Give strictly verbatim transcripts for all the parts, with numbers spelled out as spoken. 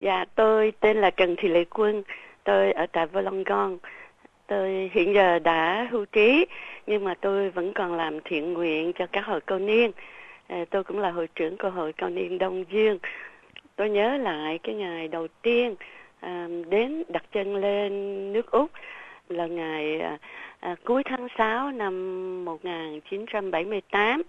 Dạ, tôi tên là Trần Thị Lệ Quân, tôi ở tại Wollongong. Tôi hiện giờ đã hưu trí, nhưng mà tôi vẫn còn làm thiện nguyện cho các hội cao niên. À, tôi cũng là hội trưởng của hội cao niên Đông Dương. Tôi nhớ lại cái ngày đầu tiên à, đến đặt chân lên nước Úc là ngày à, à, cuối tháng sáu năm một nghìn chín trăm bảy mươi tám.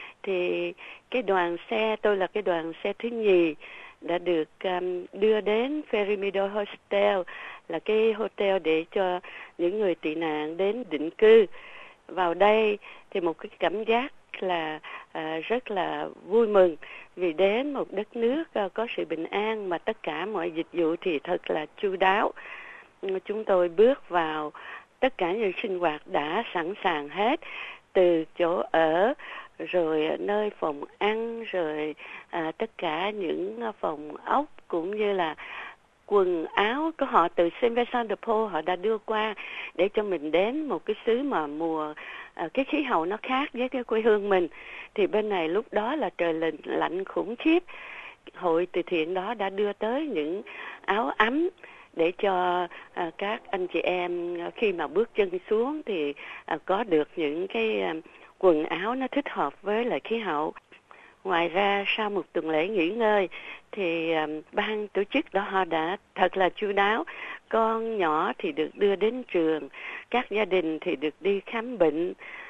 Thì cái đoàn xe, tôi là cái đoàn xe thứ nhì, đã được um, đưa đến Fairy Meadow Hostel, là cái hotel để cho những người tị nạn đến định cư. Vào đây thì một cái cảm giác là à, rất là vui mừng vì đến một đất nước à, có sự bình an, mà tất cả mọi dịch vụ thì thật là chu đáo. Chúng tôi bước vào, tất cả những sinh hoạt đã sẵn sàng hết, từ chỗ ở, rồi nơi phòng ăn, rồi à, tất cả những phòng ốc, cũng như là quần áo của họ từ Saint Vincent de Paul họ đã đưa qua để cho mình đến một cái xứ mà mùa à, cái khí hậu nó khác với cái quê hương mình. Thì bên này lúc đó là trời lạnh, lạnh khủng khiếp. Hội từ thiện đó đã đưa tới những áo ấm để cho à, các anh chị em khi mà bước chân xuống thì à, có được những cái à, quần áo nó thích hợp với lại khí hậu. Ngoài ra sau một tuần lễ nghỉ ngơi thì um, ban tổ chức đó họ đã thật là chu đáo. Con nhỏ thì được đưa đến trường, các gia đình thì được đi khám bệnh,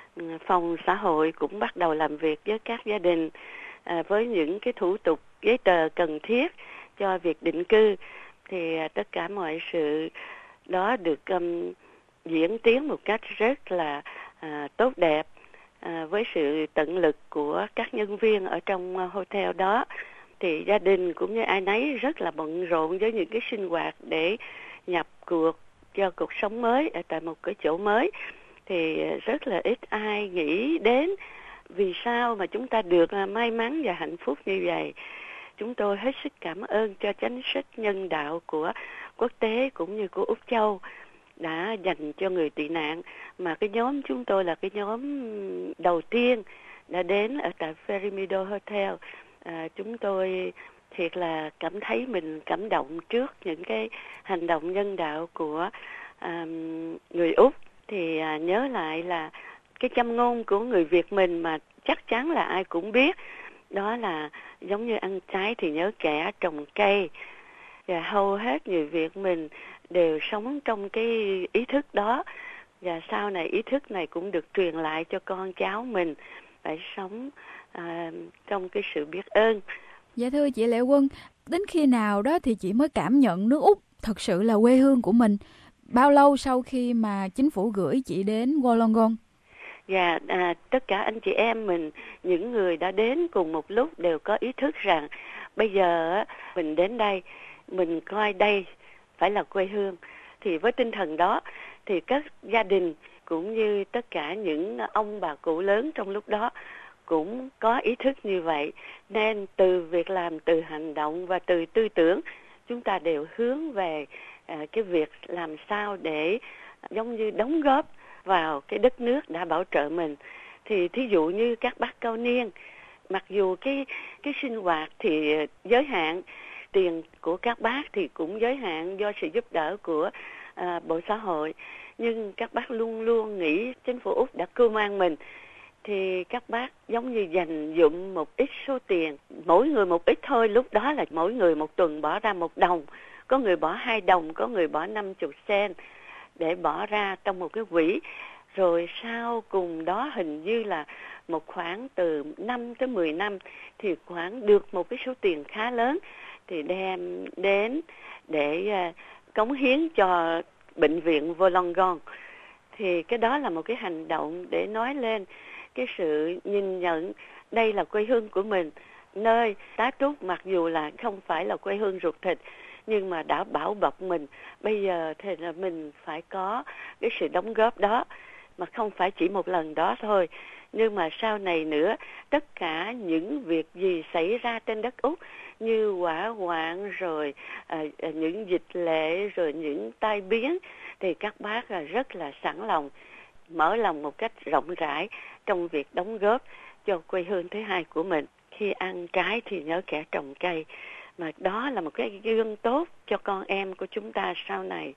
phòng xã hội cũng bắt đầu làm việc với các gia đình à, với những cái thủ tục giấy tờ cần thiết cho việc định cư. Thì à, tất cả mọi sự đó được um, diễn tiến một cách rất là à, tốt đẹp. À, với sự tận lực của các nhân viên ở trong uh, hotel đó, thì gia đình cũng như ai nấy rất là bận rộn với những cái sinh hoạt để nhập cuộc cho cuộc sống mới ở tại một cái chỗ mới. Thì rất là ít ai nghĩ đến vì sao mà chúng ta được uh, may mắn và hạnh phúc như vậy. Chúng tôi hết sức cảm ơn cho chính sách nhân đạo của quốc tế cũng như của Úc Châu đã dành cho người tị nạn, mà cái nhóm chúng tôi là cái nhóm đầu tiên đã đến ở tại Fairy Meadow Hotel. À, chúng tôi thiệt là cảm thấy mình cảm động trước những cái hành động nhân đạo của à, người Úc. Thì à, nhớ lại là cái châm ngôn của người Việt mình mà chắc chắn là ai cũng biết, đó là giống như ăn trái thì nhớ kẻ trồng cây. Và hầu hết người Việt mình đều sống trong cái ý thức đó, và sau này ý thức này cũng được truyền lại cho con cháu mình, phải sống à, trong cái sự biết ơn. Dạ thưa chị Lệ Quân, đến khi nào đó thì chị mới cảm nhận nước Úc thật sự là quê hương của mình? Bao lâu sau khi mà chính phủ gửi chị đến Wollongong? Dạ, à, tất cả anh chị em mình, những người đã đến cùng một lúc đều có ý thức rằng bây giờ mình đến đây, mình coi đây phải là quê hương. Thì với tinh thần đó thì các gia đình cũng như tất cả những ông bà cụ lớn trong lúc đó cũng có ý thức như vậy. Nên từ việc làm, từ hành động và từ tư tưởng, chúng ta đều hướng về à, cái việc làm sao để giống như đóng góp vào cái đất nước đã bảo trợ mình. Thì thí dụ như các bác cao niên, mặc dù cái cái sinh hoạt thì giới hạn, tiền của các bác thì cũng giới hạn do sự giúp đỡ của à, Bộ Xã hội, nhưng các bác luôn luôn nghĩ chính phủ Úc đã cưu mang mình. Thì các bác giống như dành dụm một ít số tiền, mỗi người một ít thôi. Lúc đó là mỗi người một tuần bỏ ra một đồng, có người bỏ hai đồng, có người bỏ năm chục sen để bỏ ra trong một cái quỹ. Rồi sau cùng đó hình như là một khoảng từ năm tới mười năm thì khoảng được một cái số tiền khá lớn, thì đem đến để uh, cống hiến cho bệnh viện Wollongong. Thì cái đó là một cái hành động để nói lên cái sự nhìn nhận đây là quê hương của mình, nơi tá túc mặc dù là không phải là quê hương ruột thịt nhưng mà đã bảo bọc mình. Bây giờ thì là mình phải có cái sự đóng góp đó, mà không phải chỉ một lần đó thôi, nhưng mà sau này nữa, tất cả những việc gì xảy ra trên đất Úc như hỏa hoạn rồi à, những dịch lệ rồi những tai biến, thì các bác là rất là sẵn lòng, mở lòng một cách rộng rãi trong việc đóng góp cho quê hương thứ hai của mình. Khi ăn trái thì nhớ kẻ trồng cây, mà đó là một cái gương tốt cho con em của chúng ta sau này.